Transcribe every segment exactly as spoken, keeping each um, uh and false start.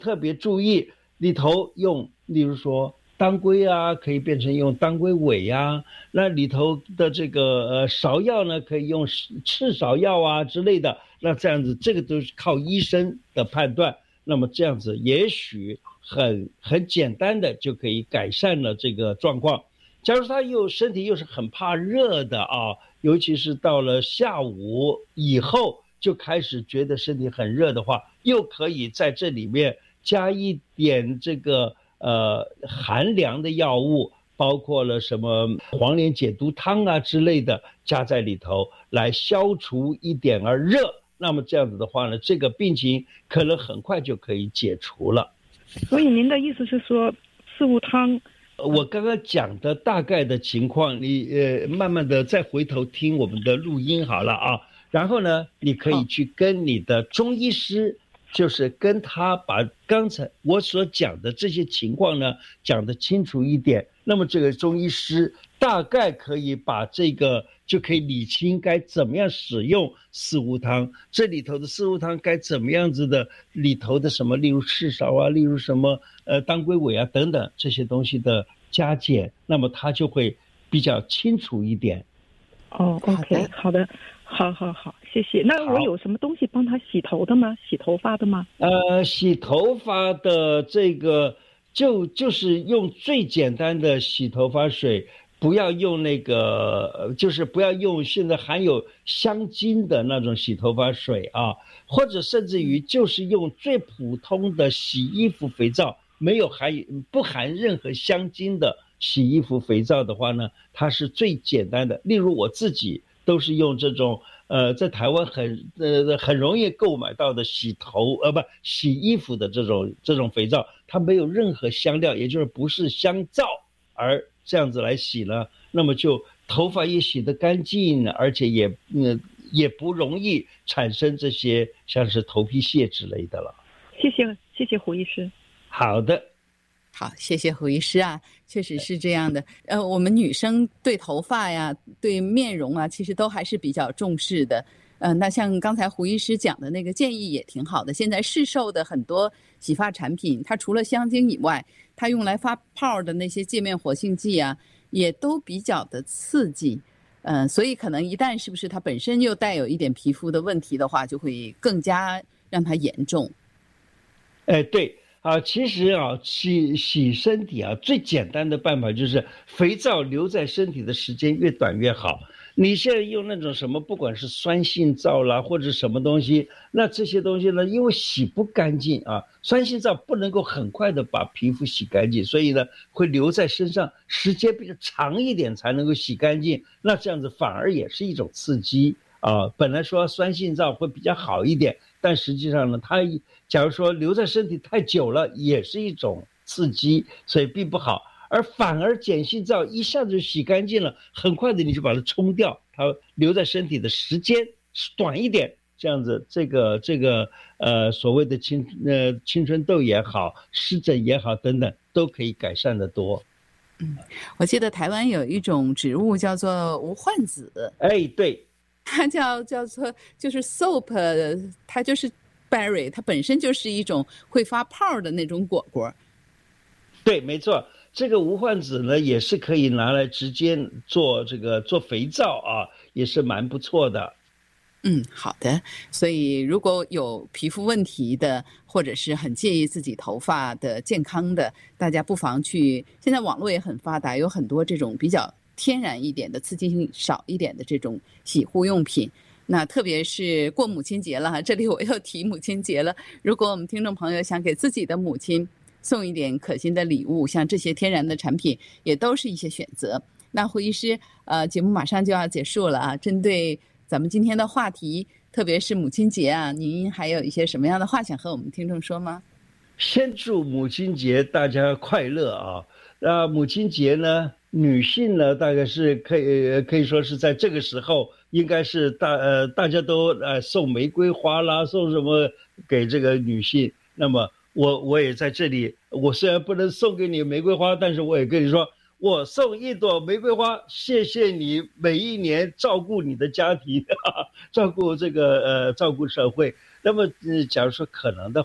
特别注意里头用，例如说当归啊，可以变成用当归尾啊，那里头的这个呃芍药呢，可以用赤芍药啊之类的。那这样子，这个都是靠医生的判断。那么这样子，也许很很简单的就可以改善了这个状况。假如他又身体又是很怕热的啊，尤其是到了下午以后就开始觉得身体很热的话，又可以在这里面加一点这个呃寒凉的药物，包括了什么黄连解毒汤啊之类的，加在里头来消除一点儿热。那么这样子的话呢，这个病情可能很快就可以解除了。 所以您的意思是说，四物汤？ 我刚刚讲的大概的情况，你呃慢慢的再回头听我们的录音好了啊。然后呢，你可以去跟你的中医师，就是跟他把刚才我所讲的这些情况呢讲得清楚一点。那么这个中医师大概可以把这个就可以理清该怎么样使用四物汤，这里头的四物汤该怎么样子的，里头的什么例如赤芍啊，例如什么呃当归尾啊等等这些东西的加减，那么他就会比较清楚一点。 哦 OK 好的好好好，谢谢。那我有什么东西帮他洗头的吗？洗头发的吗？ 呃洗头发的这个就就是用最简单的洗头发水，不要用那个，就是不要用现在含有香精的那种洗头发水啊，或者甚至于就是用最普通的洗衣服肥皂，没有含不含任何香精的洗衣服肥皂的话呢，它是最简单的。例如我自己都是用这种呃，在台湾很呃很容易购买到的洗头呃不洗衣服的这种这种肥皂，它没有任何香料，也就是不是香皂，而这样子来洗呢，那么就头发也洗得干净，而且也嗯也不容易产生这些像是头皮屑之类的了。 谢谢谢谢胡医师。 好的。 好，谢谢胡医师啊，确实是这样的。呃，我们女生对头发呀、对面容啊，其实都还是比较重视的。呃，那像刚才胡医师讲的那个建议也挺好的。现在市售的很多洗发产品，它除了香精以外，它用来发泡的那些界面活性剂啊，也都比较的刺激。呃，所以可能一旦是不是它本身又带有一点皮肤的问题的话，就会更加让它严重。 哎，对。啊，其实啊，洗洗身体啊，最简单的办法就是肥皂留在身体的时间越短越好。你现在用那种什么，不管是酸性皂啦，或者什么东西，那这些东西呢，因为洗不干净啊，酸性皂不能够很快的把皮肤洗干净，所以呢，会留在身上时间比较长一点才能够洗干净。那这样子反而也是一种刺激啊。本来说酸性皂会比较好一点，但实际上呢，它假如说留在身体太久了，也是一种刺激，所以并不好。而反而碱性皂一下子就洗干净了，很快的你就把它冲掉，它留在身体的时间短一点，这样子这个这个呃所谓的青呃青春痘也好，湿疹也好等等，都可以改善得多。 嗯，我记得台湾有一种植物叫做无患子。 哎，对。 它叫叫做就是 soap， 它就是 berry， 它本身就是一种会发泡的那种果果。 对，没错，这个无患子呢也是可以拿来直接做这个做肥皂啊，也是蛮不错的。 嗯，好的。所以如果有皮肤问题的，或者是很介意自己头发的健康的，大家不妨去，现在网络也很发达，有很多这种比较天然一点的、刺激性少一点的这种洗护用品。那特别是过母亲节了，这里我又提母亲节了。如果我们听众朋友想给自己的母亲送一点可心的礼物，像这些天然的产品也都是一些选择。那胡医师，呃，节目马上就要结束了啊，针对咱们今天的话题，特别是母亲节啊，您还有一些什么样的话想和我们听众说吗？ 先祝母亲节大家快乐啊！那母亲节呢，女性呢，大概是可以可以说是在这个时候，应该是大呃大家都呃送玫瑰花啦，送什么给这个女性。那么我我也在这里，我虽然不能送给你玫瑰花，但是我也跟你说，我送一朵玫瑰花，谢谢你每一年照顾你的家庭，呵呵照顾这个呃照顾社会。那么、呃、假如说可能的话，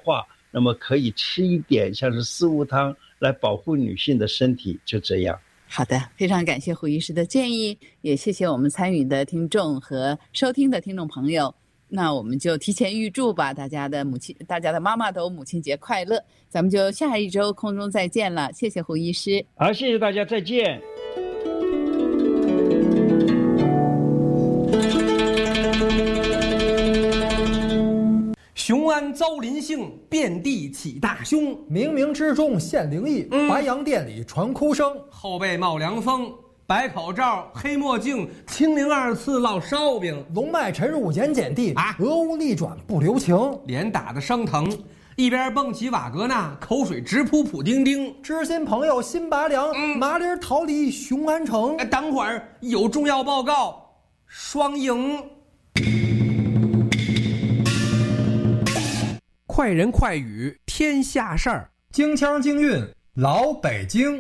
那么可以吃一点像是四物汤来保护女性的身体，就这样。 好的，非常感谢胡医师的建议，也谢谢我们参与的听众和收听的听众朋友。那我们就提前预祝吧，大家的母亲，大家的妈妈都母亲节快乐。咱们就下一周空中再见了，谢谢胡医师。 好，谢谢大家，再见。 雄安遭临幸，遍地起大凶。 冥冥之中现灵异，嗯、白洋淀里传哭声。 后背冒凉风，白口罩，黑墨镜，清零二次烙烧饼。 龙脉沉入盐碱地， 啊， 俄乌逆转不留情。 脸打得生疼，一边蹦起瓦格纳，口水直扑普丁丁。 知心朋友心拔凉，嗯、麻溜逃离雄安城。 哎，等会儿有重要报告，双赢。快人快语，天下事儿， 京腔京韵，老北京。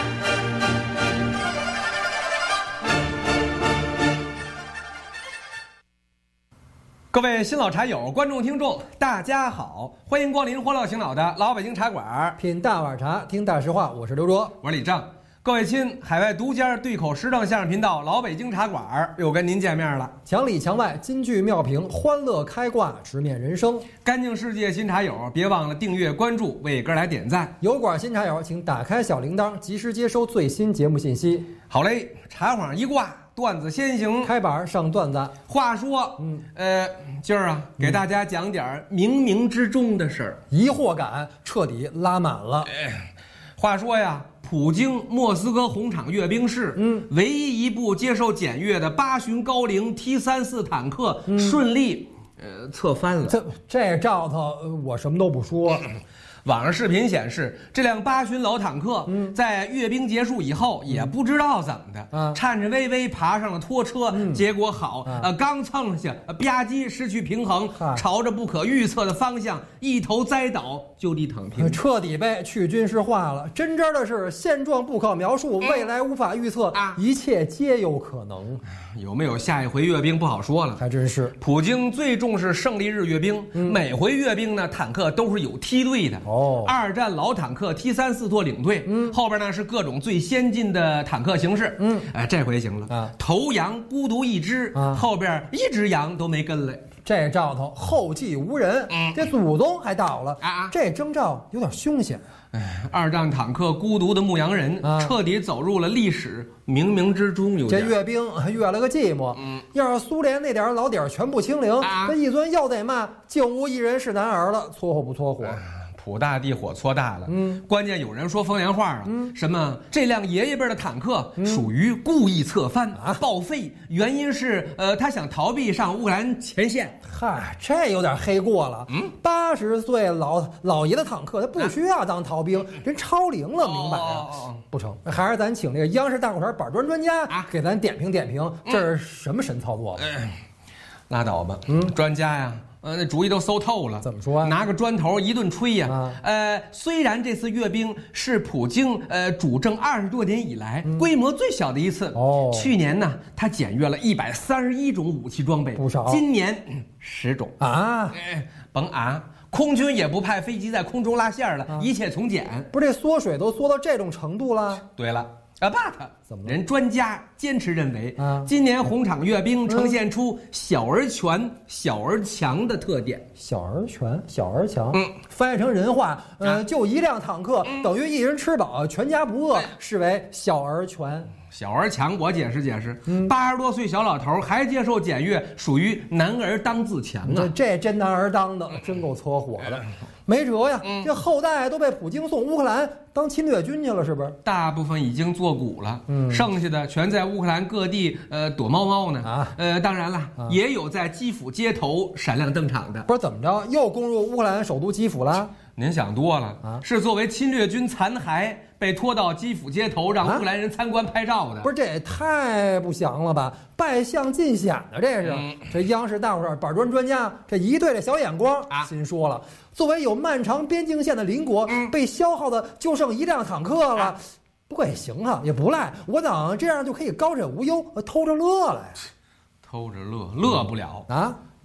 各位新老茶友、观众、听众，大家好，欢迎光临欢乐醒脑的老北京茶馆， 品大碗茶，听大实话。我是刘卓， 我是李正。各位亲，海外独家对口时政相声频道老北京茶馆又跟您见面了。 墙里墙外金句妙评，欢乐开挂，直面人生。 干净世界新茶友，别忘了订阅关注，为哥来点赞。 油管新茶友，请打开小铃铛，及时接收最新节目信息。 好嘞，茶幌一挂，段子先行， 开板上段子。 话说，嗯，呃，今儿啊，给大家讲点冥冥之中的事儿， 疑惑感彻底拉满了。 哎，话说呀，普京莫斯科红场阅兵式，嗯，唯一一部接受检阅的八旬高龄 T 三十四坦克顺利，嗯、呃，侧翻了。 这这兆头，我什么都不说。 网上视频显示，这辆八旬老坦克在阅兵结束以后，也不知道怎么的，嗯、颤颤巍巍爬上了拖车，嗯、结果好，嗯、呃，刚蹭下，吧唧失去平衡，嗯、朝着不可预测的方向一头栽倒，就地躺平， 彻底被去军事化了。真真的是现状不可描述，嗯、未来无法预测，啊、一切皆有可能。 有没有下一回阅兵不好说了， 还真是。 普京最重视胜利日阅兵，嗯、每回阅兵呢，坦克都是有梯队的。哦，二战老坦克 T 三十四做领队，嗯，后边呢是各种最先进的坦克形式，嗯，哎，这回行了，啊，头羊孤独一只，啊，后边一只羊都没跟来。 这兆头后继无人，嗯、这祖宗还倒了啊！这征兆有点凶险。 哎，二战坦克孤独的牧羊人，啊、彻底走入了历史冥冥之中。有这阅兵阅了个寂寞。嗯，要是苏联那点老底儿全部清零，啊、这一尊要得骂，竟无一人是男儿了，搓火不搓火？哎， 普大地火搓大了，嗯，关键有人说风凉话啊，嗯，什么这辆爷爷辈的坦克属于故意侧翻啊报废，原因是呃他想逃避上乌克兰前线。 嗨，这有点黑过了。嗯，八十岁老老爷的坦克他不需要当逃兵，啊、人超龄了，明白啊？哦、不成，还是咱请这个央视大裤衩板砖专家啊，给咱点评点评，这是什么神操作？ 嗯、拉倒吧，嗯，专家呀。呃，那主意都馊透了。 怎么说、啊？ 拿个砖头一顿吹呀、啊！啊、呃，虽然这次阅兵是普京呃主政二十多年以来、嗯、规模最小的一次。哦，去年呢，他检阅了一百三十一种武器装备， 不少。 今年十、嗯、种啊！哎，甭啊！空军也不派飞机在空中拉线了，啊、一切从简。 不是这缩水都缩到这种程度了？ 对了。啊 ，but 怎么人专家坚持认为，啊，今年红场阅兵呈现出小而全、小而强的特点。 小而全，小而强，嗯，翻译成人话，呃，啊、就一辆坦克、嗯、等于一人吃饱，全家不饿，视为小而全。 小而强，我解释解释。八十多岁小老头还接受检阅，属于男儿当自强啊！ 这这真男儿当的，真够搓火的。没辙呀，嗯、这后代都被普京送乌克兰当侵略军去了，是不是？ 大部分已经做古了，嗯，剩下的全在乌克兰各地呃躲猫猫呢。啊，呃，当然了，啊、也有在基辅街头闪亮登场的。 不是怎么着，又攻入乌克兰首都基辅了？ 您想多了啊！是作为侵略军残骸被拖到基辅街头，让乌克兰人参观拍照的。 啊、不是，这也太不祥了吧！败相尽显的，这是、嗯、这央视大伙儿板砖专家这一对着小眼光，啊、心说了，作为有漫长边境线的邻国，嗯、被消耗的就剩一辆坦克了。啊、不过也行啊，也不赖，我等这样就可以高枕无忧，偷着乐了呀。 偷着乐，乐不了、嗯、啊！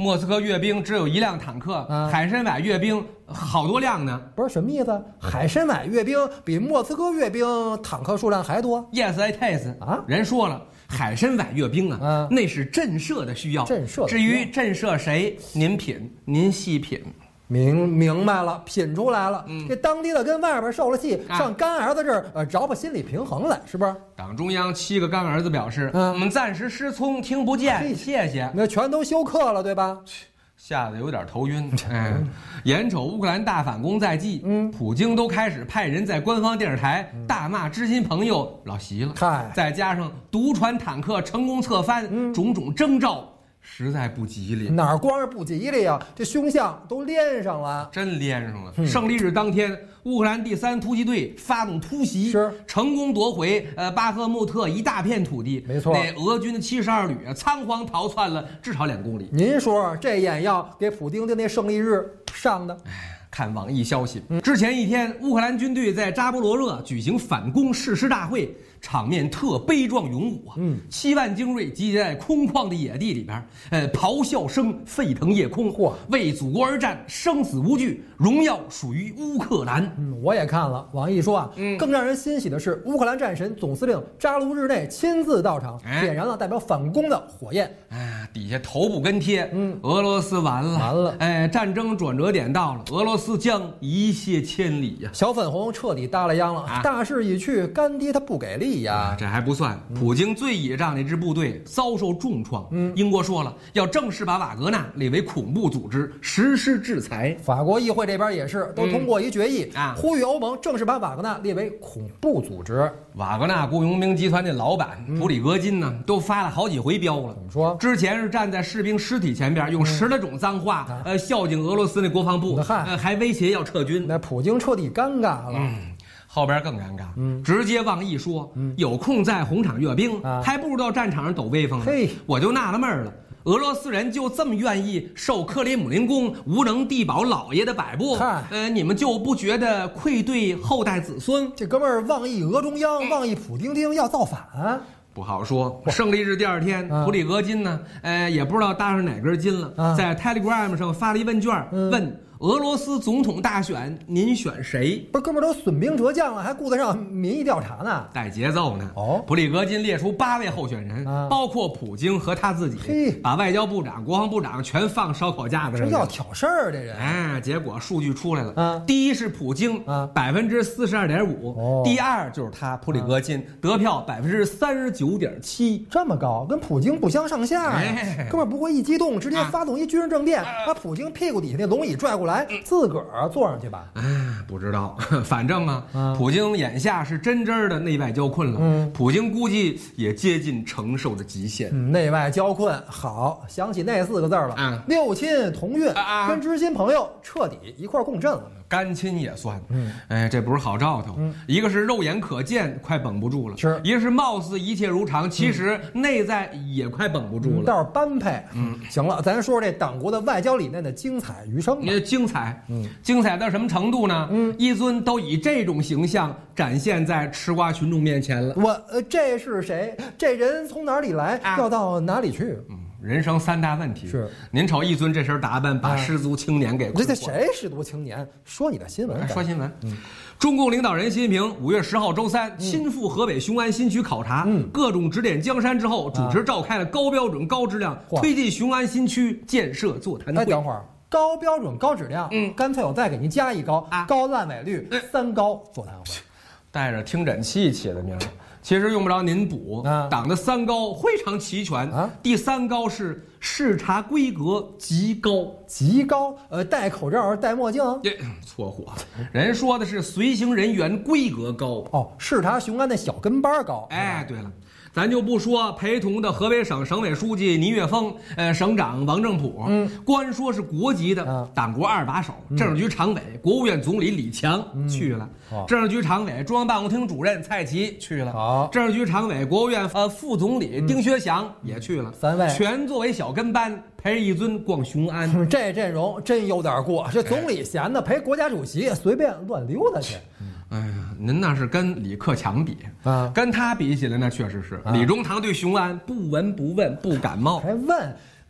莫斯科阅兵只有一辆坦克， 啊、 海参崴阅兵好多辆呢。 不是什么意思？海参崴阅兵比莫斯科阅兵坦克数量还多 ？Yes, it is。 啊， 人说了，海参崴阅兵啊， 啊那是震慑的需要。 震慑。 至于震慑谁，您品，您细品。 明明白了，品出来了。 嗯、 这当爹的跟外边受了气，啊、上干儿子这儿呃找把心理平衡来，是不是？ 党中央七个干儿子表示， 嗯、 我们暂时失聪，听不见，谢谢。 那全都休克了，对吧？ 吓得有点头晕。嗯，眼瞅乌克兰大反攻在即，嗯，普京都开始派人在官方电视台大骂知心朋友老习了。 嗨， 再加上独船坦克成功侧翻， 嗯、 种种征兆。实在不吉利， 哪儿光是不吉利啊？这凶相都连上了， 真连上了。嗯、胜利日当天，乌克兰第三突击队发动突袭， 是成功夺回呃巴赫穆特一大片土地。 没错， 那俄军的七十二旅啊，仓皇逃窜了至少两公里。 您说这眼药给普丁的那胜利日上的？ 看网易消息，之前一天，乌克兰军队在扎波罗热举行反攻誓师大会，场面特悲壮勇武啊！嗯，七万精锐集结在空旷的野地里边，呃，咆哮声沸腾夜空， 嚯， 为祖国而战，生死无惧，荣耀属于乌克兰。 嗯，我也看了，网易说啊，嗯，更让人欣喜的是，乌克兰战神总司令扎卢日内亲自到场，哎、点燃了代表反攻的火焰。 哎，底下头部跟贴，嗯，俄罗斯完了， 完了， 哎，战争转折点到了，俄罗斯将一泻千里呀！ 小粉红彻底耷拉秧了，啊、大势已去，干爹他不给力呀！ 啊、这还不算，普京最倚仗那支部队遭受重创。嗯，英国说了，要正式把瓦格纳列为恐怖组织，实施制裁。 法国议会这边也是都通过一决议，嗯、啊，呼吁欧盟正式把瓦格纳列为恐怖组织。 瓦格纳雇佣兵集团的老板普里格金呢，都发了好几回飙了。 怎么说？ 之前是站在士兵尸体前边，用十来种脏话，嗯、呃，孝敬俄罗斯那国防部，呃，还威胁要撤军。 那普京彻底尴尬了。 嗯，后边更尴尬，嗯，直接妄议说，嗯，有空在红场阅兵，啊、还不如到战场上抖威风呢。 嘿， 我就纳了闷了。俄罗斯人就这么愿意受克里姆林宫无能地保老爷的摆布？呃，你们就不觉得愧对后代子孙？ 这哥们儿妄议俄中央，妄议普丁丁要造反、啊， 不好说。胜利日第二天，啊、普里格金呢，呃，也不知道搭上哪根筋了，啊、在 Telegram 上发了一问卷，嗯、问。俄罗斯总统大选，您选谁？ 不是哥们儿都损兵折将了，还顾得上民意调查呢？ 带节奏呢。 哦， 普里格金列出八位候选人，啊、包括普京和他自己， 嘿， 把外交部长、国防部长全放烧烤架子上。 这要挑事儿，这人。 哎，结果数据出来了， 啊、 第一是普京，啊，百分之四十二点五，第二就是他普里格金，啊、得票百分之三十九点七， 这么高，跟普京不相上下呀。哎、哥们儿不会一激动，直接发动一军事政变，啊、把普京屁股底下那龙椅拽过来，嗯、自个儿。坐上去吧， 哎，不知道，反正啊，啊普京眼下是真真的内外交困了。嗯，普京估计也接近承受的极限。 嗯、内外交困，好，想起那四个字了， 啊、 六亲同运， 啊、 跟知心朋友彻底一块共振了。 干亲也算，嗯，哎，这不是好兆头。嗯，一个是肉眼可见，快绷不住了； 是， 一个是貌似一切如常，其实内在也快绷不住了。 倒是般配。嗯，行了，咱说说这党国的外交理念的精彩余生。 你精彩，嗯，精彩到什么程度呢？嗯，一尊都以这种形象展现在吃瓜群众面前了。 我呃，这是谁？这人从哪里来？啊、要到哪里去？ 嗯。人生三大问题是， 您瞅一尊这身打扮，把失足青年给困惑了。 这谁失足青年？说你的新闻， 说新闻。嗯，中共领导人习近平五月十号周三亲赴河北雄安新区考察，嗯，各种指点江山之后，主持召开了高标准、高质量推进雄安新区建设座谈会。 哎，等会儿，高标准、高质量，嗯，干脆我再给您加一高，啊、高烂尾率，三高座谈会， 带着听诊器起的名。其实用不着您补，啊、党的三高非常齐全。啊、第三高是视察规格极高， 极高。呃，戴口罩、戴墨镜， 错火。人说的是随行人员规格高。 哦，视察雄安的小跟班高。 哎，对了。咱就不说陪同的河北省省委书记倪岳峰，呃，省长王正普，嗯，光说是国级的，啊、党国二把手、嗯、政治局常委、国务院总理李强、嗯、去了，哦、政治局常委、中央办公厅主任蔡奇去了， 好， 政治局常委、国务院呃副总理丁薛祥也去了， 嗯、三位全作为小跟班陪着一尊逛雄安。 这阵容真有点过，这总理闲的陪国家主席随便乱溜达去。 哎呀，您那是跟李克强比啊，跟他比起来那确实是。啊、李中堂对雄安不闻不问不感冒， 还问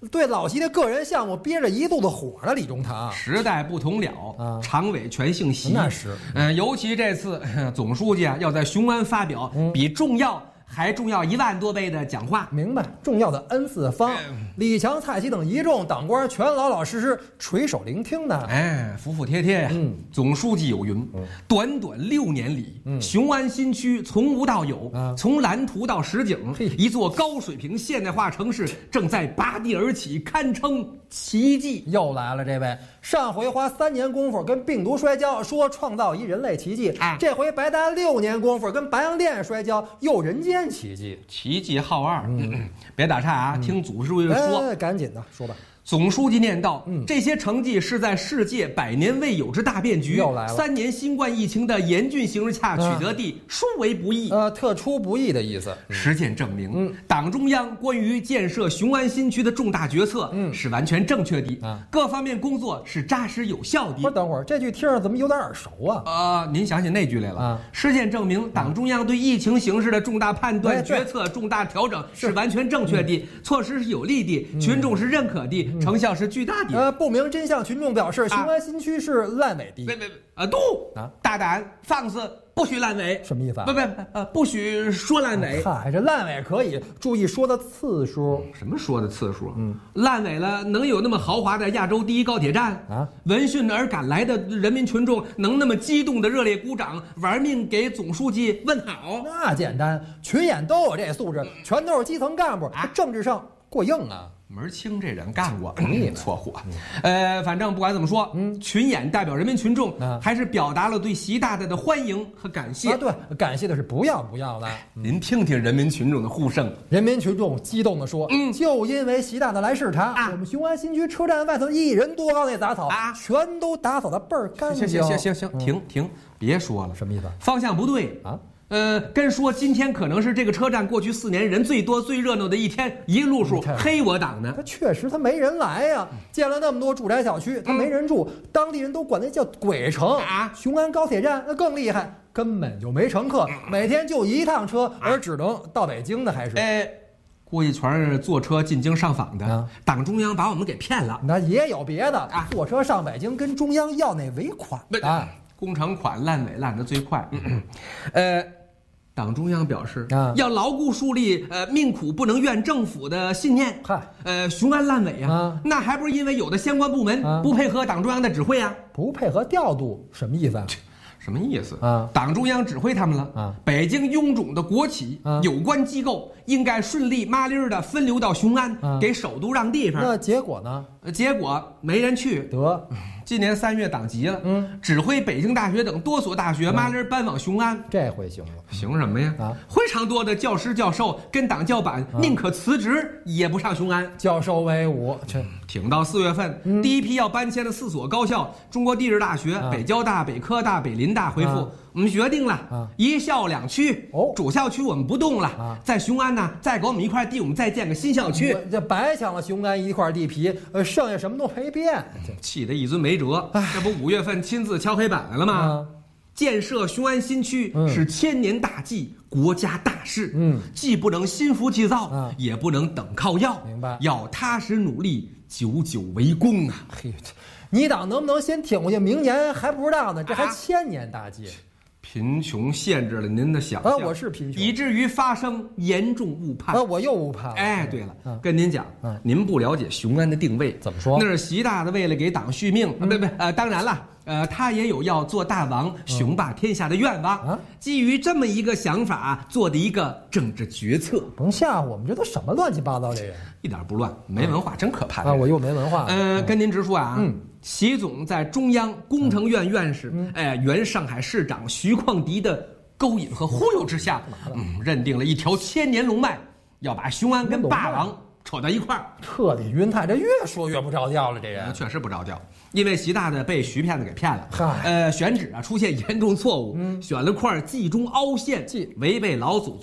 对老习的个人项目憋着一肚子火的李中堂。 时代不同了，啊、常委全姓习。 那是， 嗯、呃，尤其这次总书记啊要在雄安发表比重要还重要一万多倍的讲话。 明白，重要的 N 次方，嗯、李强、蔡奇等一众党官全老老实实垂手聆听呢。 哎，服服帖帖呀。嗯，总书记有云：嗯、短短六年里，嗯、雄安新区从无到有，嗯、从蓝图到实景，一座高水平现代化城市正在拔地而起，堪称奇迹。 又来了这位，上回花三年功夫跟病毒摔跤，说创造一人类奇迹，啊、这回白搭六年功夫跟白洋淀摔跤，又人间奇迹。 奇迹号二，嗯、别打岔啊，嗯、听总书记说， 哎，赶紧的说吧。 总书记念道：“嗯，这些成绩是在世界百年未有之大变局， 又来了三年新冠疫情的严峻形势下取得的，殊为不易。 呃，特出不易的意思。 实践证明，嗯，党中央关于建设雄安新区的重大决策，嗯，是完全正确的，啊，各方面工作是扎实有效的。 不是，等会儿这句听着怎么有点耳熟啊？ 啊，您想起那句来了啊？实践证明，党中央对疫情形势的重大判断、决策、重大调整是完全正确的，措施是有利的，群众是认可的，成效是巨大。” 呃，不明真相群众表示，雄安新区是烂尾地。 别别别，呃，度啊，大胆放肆，不许烂尾。 什么意思啊？ 不不呃，不许说烂尾。 嗨，这烂尾可以注意说的次数。 什么说的次数？嗯，烂尾了，能有那么豪华的亚洲第一高铁站啊？闻讯而赶来的人民群众能那么激动的热烈鼓掌，玩命给总书记问好？ 那简单，群演都有这素质，全都是基层干部，啊、政治上过硬啊。 门清这人干过，嗯，错货。呃，反正不管怎么说，嗯，群演代表人民群众，啊、还是表达了对习大大的欢迎和感谢。 啊，对，感谢的是不要不要的。 您听听人民群众的呼声。 人民群众激动地说：“嗯，就因为习大大来视察，啊、我们雄安新区车站外头一人多高那杂草啊，全都打扫的倍儿干净。” 行行行行行，停停，别说了， 什么意思？ 方向不对啊。呃，跟说今天可能是这个车站过去四年人最多最热闹的一天，一路数黑我党呢。 他确实他没人来呀、啊，建了那么多住宅小区，他没人住，嗯、当地人都管那叫鬼城啊。雄安高铁站那更厉害，根本就没乘客，每天就一趟车，而只能到北京的还是。 哎，过一圈坐车进京上访的，啊、党中央把我们给骗了。 那也有别的啊，坐车上北京跟中央要那尾款啊， 工程款烂尾烂得最快。嗯、呃。党中央表示，啊、要牢固树立呃命苦不能怨政府的信念。嗨，呃，雄安烂尾啊，啊那还不是因为有的相关部门不配合党中央的指挥啊？ 不配合调度，什么意思啊？ 什么意思啊？党中央指挥他们了啊！北京臃肿的国企、啊、有关机构应该顺利麻利儿的分流到雄安，啊、给首都让地方。 那结果呢？ 结果没人去。 得， 今年三月党急了，嗯，指挥北京大学等多所大学麻利儿搬往雄安。 这回行了， 行什么呀？啊，非常多的教师教授跟党教版、啊、宁可辞职也不上雄安。 教授威武，这挺到四月份，嗯、第一批要搬迁的四所高校，中国地质大学、啊、北交大、北科大、北林大回复。啊我们决定了，啊、一校两区。哦，主校区我们不动了，啊、在雄安呢，再给我们一块地，我们再建个新校区。 这白抢了雄安一块地皮，呃，剩下什么都没变， 气得一尊没辙。这不五月份亲自敲黑板来了吗？啊、建设雄安新区是千年大计，嗯、国家大事。嗯，既不能心浮气躁，啊、也不能等靠要。 明白？ 要踏实努力，久久为功啊！ 嘿，你党能不能先挺过去？明年还不知道呢，这还千年大计。啊贫穷限制了您的想象， 啊，我是贫穷， 以至于发生严重误判。 啊，我又误判了。 哎，对了，啊、跟您讲，啊、您不了解雄安的定位， 怎么说？ 那是习大大为了给党续命，嗯、不不，呃，当然了，呃，他也有要做大王、雄霸天下的愿望。啊，基于这么一个想法做的一个政治决策。 甭吓唬我们，这都什么乱七八糟的人？ 一点不乱，没文化，真可怕啊！我又没文化。 呃，跟您直说啊，嗯。习总在中央工程院院士、嗯、哎原上海市长徐况迪的勾引和忽悠之下，嗯，认定了一条千年龙脉，要把雄安跟霸王扯到一块儿， 彻底晕态。这越说越不着调了，这人确实不着调。因为习大大被徐骗子给骗了，呃，选址啊出现严重错误，嗯、选了块冀中凹陷，违背老祖宗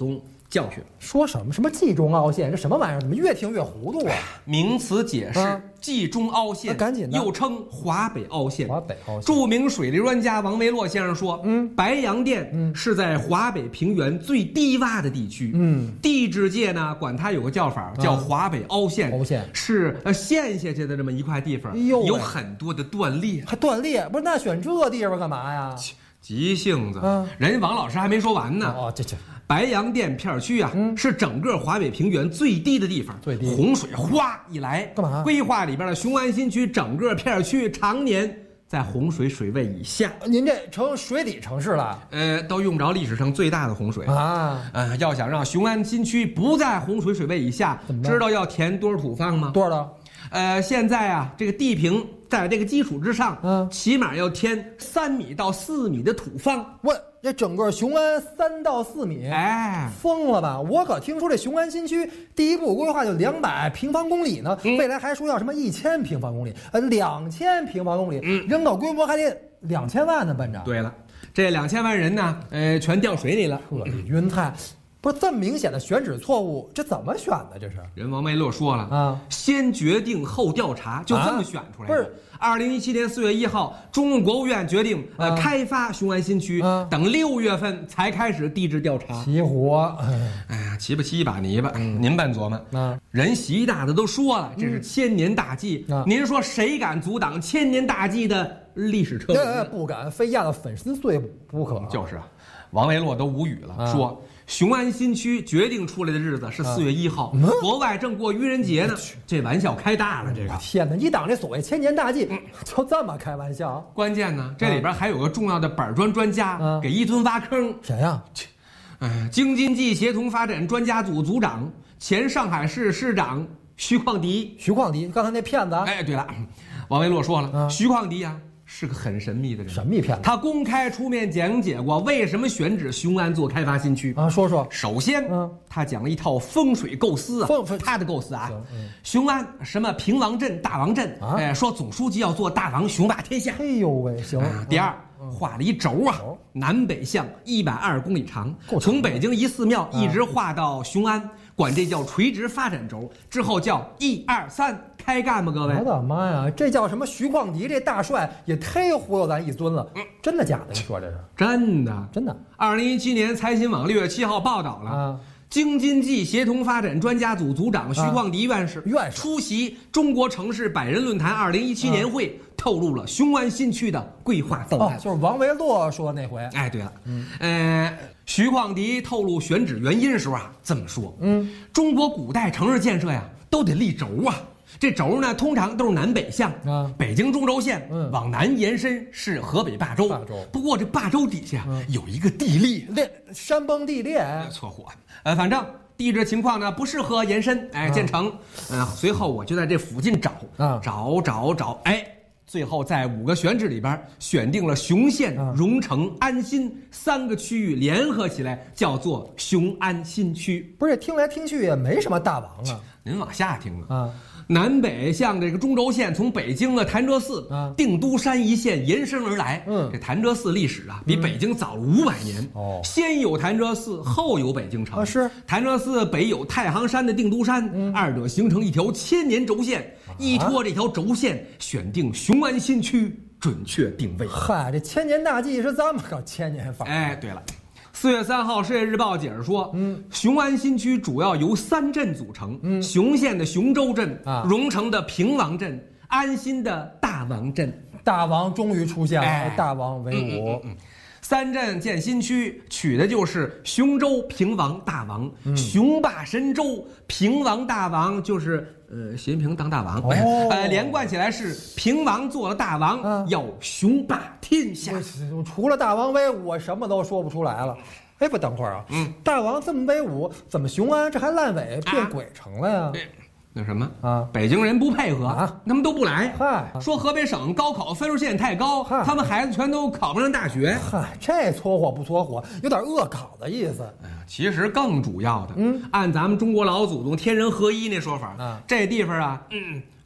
教训。 说什么什么冀中凹陷，这什么玩意儿？怎么越听越糊涂啊？ 名词解释： 啊冀中凹陷， 赶紧的又称华北凹陷。 华北凹陷。 著名水利专家王维洛先生说：“嗯，白洋淀是在华北平原最低洼的地区。嗯，地质界呢管它有个叫法，叫华北凹陷。 凹陷是呃陷下去的这么一块地方，有很多的断裂。 还断裂？不是，那选这地方干嘛呀？ 急性子。 嗯， 人家王老师还没说完呢。 哦，这这。” 白洋淀片区啊，嗯、是整个华北平原最低的地方。 最低， 洪水哗一来， 干嘛？ 规划里边的雄安新区整个片区常年在洪水水位以下。 您这成水底城市了？ 呃，都用不着历史上最大的洪水啊。 呃，要想让雄安新区不在洪水水位以下，知道要填多少土方吗？ 多少的？ 呃，现在啊，这个地平在这个基础之上， 嗯， 起码要填三米到四米的土方。 问这整个雄安三到四米， 哎， 疯了吧？我可听说这雄安新区第一步规划就两百平方公里呢，嗯、未来还说要什么一千平方公里，呃，两千平方公里，嗯，人口规模还得两千万呢，班长。 对了，这两千万人呢，呃，全掉水里了， 彻底晕菜。不是这么明显的选址错误，这怎么选的？这是人王维洛说了啊， 先决定后调查，就这么选出来的。 啊、不是， 二零一七年四月一号，中共国务院决定呃、啊、开发雄安新区，啊、等六月份才开始地质调查。 齐活， 哎呀，齐吧齐一把泥巴，嗯、您笨琢磨。 啊， 人习大的都说了，这是千年大计。嗯、您说谁敢阻挡千年大计的历史车轮？ 不敢，非压到粉丝碎不可。 就是啊，王维洛都无语了，啊、说。雄安新区决定出来的日子是四月一号，啊、国外正过愚人节呢。这玩笑开大了，这个天哪！你当这所谓千年大计，嗯、就这么开玩笑？ 关键呢，这里边还有个重要的板砖专家、啊、给一吨挖坑。 谁呀？ 哎，京津冀协同发展专家组组长、前上海市市长徐旷迪。 徐旷迪，刚才那骗子。 哎，对了，王维洛说了，啊、徐旷迪呀、啊。是个很神秘的人， 神秘骗子。 他公开出面讲解过为什么选址雄安做开发新区啊？说说。 首先，嗯，他讲了一套风水构思啊， 风他的构思啊，嗯、雄安什么平王镇、大王镇，啊、哎，说总书记要做大王，雄霸天下。 哎呦喂，行。 啊、第二，嗯、画了一轴啊，嗯、南北向一百二十公里长，从北京一寺庙一直画到雄安。啊管这叫垂直发展轴，之后叫一二三开干吧，各位！ 我的妈呀，这叫什么？徐旷迪这大帅也忒忽悠咱一尊了，嗯、真的假的？你说这是真的？ 真的。 二零一七年财新网六月七号报道了。啊京津冀协同发展专家组组长徐旷迪院士、啊、 院士出席中国城市百人论坛二零一七年会，啊、透露了雄安新区的规划方案、 哦，就是王维洛说的那回。 哎，对了，嗯，呃，徐旷迪透露选址原因的时候啊，这么说，嗯，中国古代城市建设呀，都得立轴啊。这轴呢，通常都是南北向啊。北京中轴线、嗯、往南延伸是河北霸州。霸州。不过这霸州底下、嗯、有一个地裂， 裂山崩地裂， 错火。呃，反正地质情况呢不适合延伸，哎，建成。嗯、呃，随后我就在这附近找，啊、找找找，哎，最后在五个选址里边选定了雄县、啊、荣成、安新三个区域联合起来，叫做雄安新区。 不是，听来听去也没什么大王啊。 您往下听啊。啊南北向这个中轴线从北京的潭柘寺、啊、定都山一线延伸而来。嗯，这潭柘寺历史啊，比北京早了五百年。哦、嗯，先有潭柘寺，后有北京城。啊， 是潭柘寺北有太行山的定都山，嗯、二者形成一条千年轴线。啊、依托这条轴线，选定雄安新区，准确定位。 嗨，这千年大计是这么个千年法。 哎，对了。四月三号，《世界日报》解释说，嗯，雄安新区主要由三镇组成，嗯，雄县的雄州镇啊，荣成的平王镇，安新的大王镇。 大王终于出现了，哎、大王为伍。嗯嗯嗯三镇建新区，取的就是雄州平王大王，嗯、雄霸神州，平王大王就是呃习近平当大王，哦、呃连贯起来是平王做了大王，啊、要雄霸天下。 除了大王威武，我什么都说不出来了。哎，不等会儿啊，嗯，大王这么威武，怎么雄安这还烂尾变鬼城了呀？啊那什么啊？北京人不配合啊，他们都不来。 嗨， 说河北省高考分数线太高，他们孩子全都考不上大学。 嗨，这搓火不搓火，有点恶搞的意思。 哎呀，其实更主要的，嗯，按咱们中国老祖宗天人合一那说法，啊，这地方啊，嗯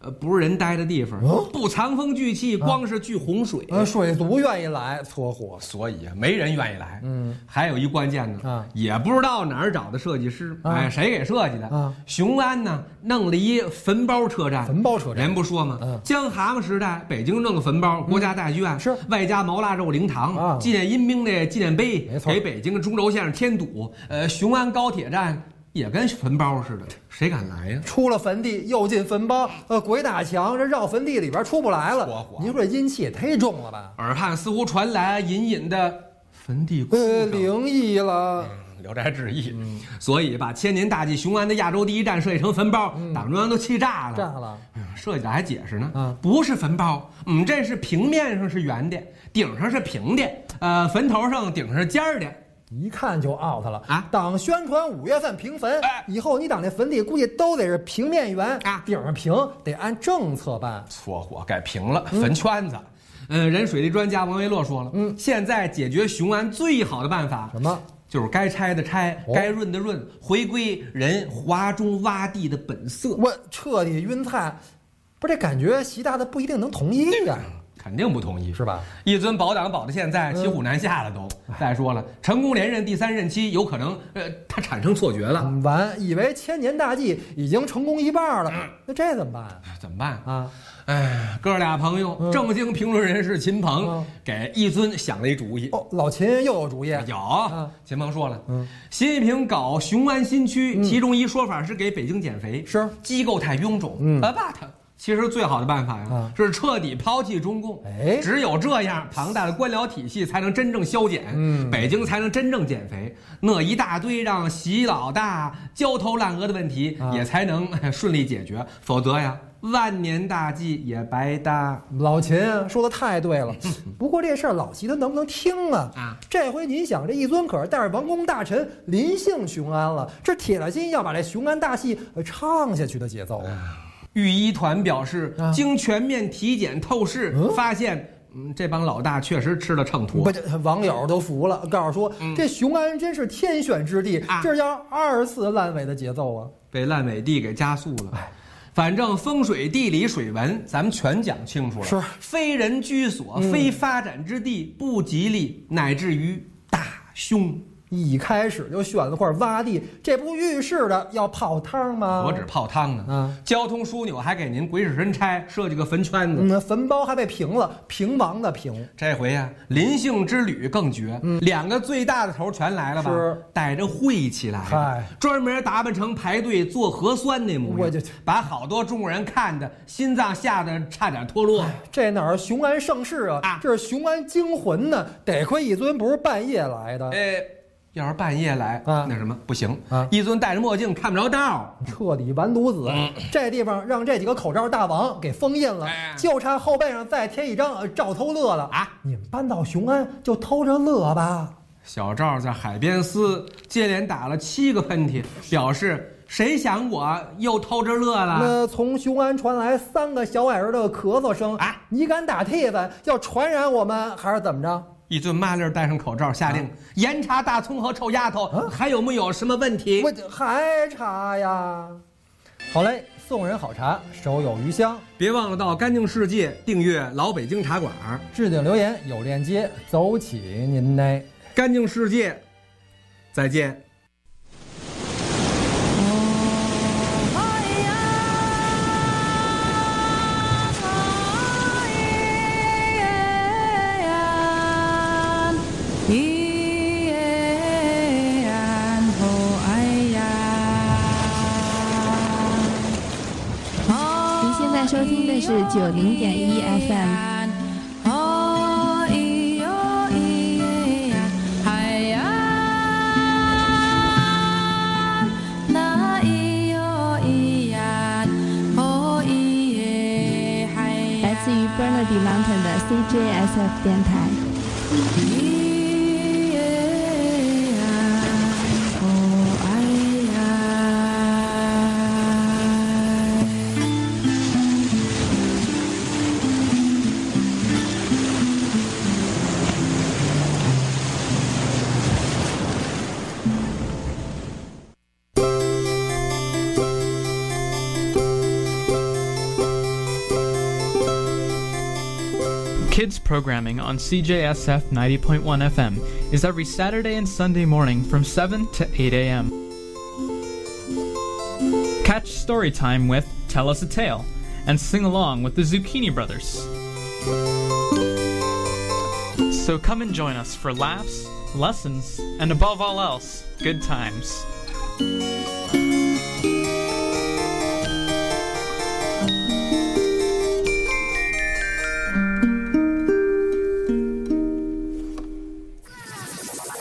呃，不是人待的地方，哦、不藏风聚气，光是聚洪水。 呃、啊，水族愿意来撮合， 所以没人愿意来。 嗯， 还有一关键呢， 啊， 也不知道哪儿找的设计师，啊、哎，谁给设计的？ 啊， 雄安呢弄了一坟包车站， 坟包车站， 人不说吗？ 嗯， 江蛤蟆时代，北京弄个坟包，国家大剧院、 嗯、是外加毛腊肉灵堂， 啊， 纪念阴兵的纪念碑， 没错， 给北京的中轴线上添堵。呃，雄安高铁站。也跟坟包似的，谁敢来呀？ 出了坟地又进坟包，呃，鬼打墙，这绕坟地里边出不来了。 火火您说这阴气也忒重了吧？ 耳畔似乎传来隐隐的坟地哭声， 呃，灵异了。 嗯，聊斋志异。嗯，所以把千年大计雄安的亚洲第一站设计成坟包，嗯、党中央都气炸了。 炸了。 嗯，设计长还解释呢， 啊， 不是坟包，嗯，这是平面上是圆的，顶上是平的，呃，坟头上顶上是尖儿的。 一看就 out 了啊！ 党宣传五月份平坟， 哎、 以后你党这坟地估计都得是平面圆啊， 顶上平，得按政策办。 搓火改平了，坟圈子。嗯、呃，人水利专家王维洛说了， 嗯， 现在解决雄安最好的办法什么？ 就是该拆的拆，哦、该润的润，回归人华中洼地的本色。 我彻底晕菜，不是这感觉，习大大不一定能同意呀、啊。 肯定不同意， 是吧？ 一尊保党保到现在骑虎难下了都。嗯、再说了，成功连任第三任期，有可能呃他产生错觉了。 嗯、完，以为千年大计已经成功一半了，嗯、那这怎么办？ 怎么办啊？ 哎，哥俩朋友， 嗯、 正经评论人士秦鹏、嗯、给一尊想了一主意。 哦，老秦又有主意。 有， 啊、 秦鹏说了， 嗯， 习近平搞雄安新区， 嗯、 其中一说法是给北京减肥， 是机构太臃肿， 嗯， 啊罢他。其实最好的办法呀， 啊、 是彻底抛弃中共。 哎， 只有这样，庞大的官僚体系才能真正消减， 嗯， 北京才能真正减肥。那一大堆让习老大焦头烂额的问题， 啊、 也才能顺利解决。否则呀，万年大计也白搭。 老秦说的太对了，不过这事儿老习他能不能听啊？ 啊， 这回您想，这一尊可是带着王公大臣临幸雄安了，这铁了心要把这雄安大戏唱下去的节奏啊。 御医团表示， 啊、 经全面体检透视， 嗯、 发现，嗯，这帮老大确实吃了秤砣。 不，这网友都服了，告诉说、嗯、这雄安真是天选之地， 啊、 这要二次烂尾的节奏啊！ 被烂尾地给加速了。反正风水、地理、水文，咱们全讲清楚了。 是， 非人居所、 嗯、 非发展之地，不吉利，乃至于大凶。 一开始就选了块洼地，这不预示着要泡汤吗？ 何止泡汤呢？ 啊， 交通枢纽还给您鬼使神差设计个坟圈子， 嗯，坟包还被平了，平王的平。 这回呀、啊，临幸之旅更绝，嗯，两个最大的头全来了吧？ 是， 带着晦气来了，专门打扮成排队做核酸那模样， 我就把好多中国人看的心脏吓得差点脱落。 这哪儿雄安盛世啊？啊，这是雄安惊魂呢。得亏一尊不是半夜来的。 哎。要是半夜来啊， 那什么不行啊！ 一尊戴着墨镜看不着道， 彻底完犊子。嗯、这地方让这几个口罩大王给封印了， 哎、 就差后背上再贴一张“赵偷乐”了啊！ 你们搬到雄安就偷着乐吧。 小赵在海边丝接连打了七个喷嚏，表示谁想我又偷着乐了？ 那从雄安传来三个小矮人的咳嗽声啊！ 你敢打替子，要传染我们还是怎么着？ 一尊麻利戴上口罩，下令、啊、严查大葱和臭丫头、啊，还有没有什么问题？ 我还查呀。好嘞，送人好茶，手有余香。 别忘了到干净世界订阅老北京茶馆， 置顶留言有链接，走起您嘞！ 干净世界，再见。 收听的是九零点一 F M。来自于 Burnaby Mountain 的 C J S F 电台。 Kids programming on C J S F ninety point one F M is every Saturday and Sunday morning from seven to eight a.m. Catch story time with Tell Us a Tale and sing along with the Zucchini Brothers. So come and join us for laughs, lessons, and above all else, good times.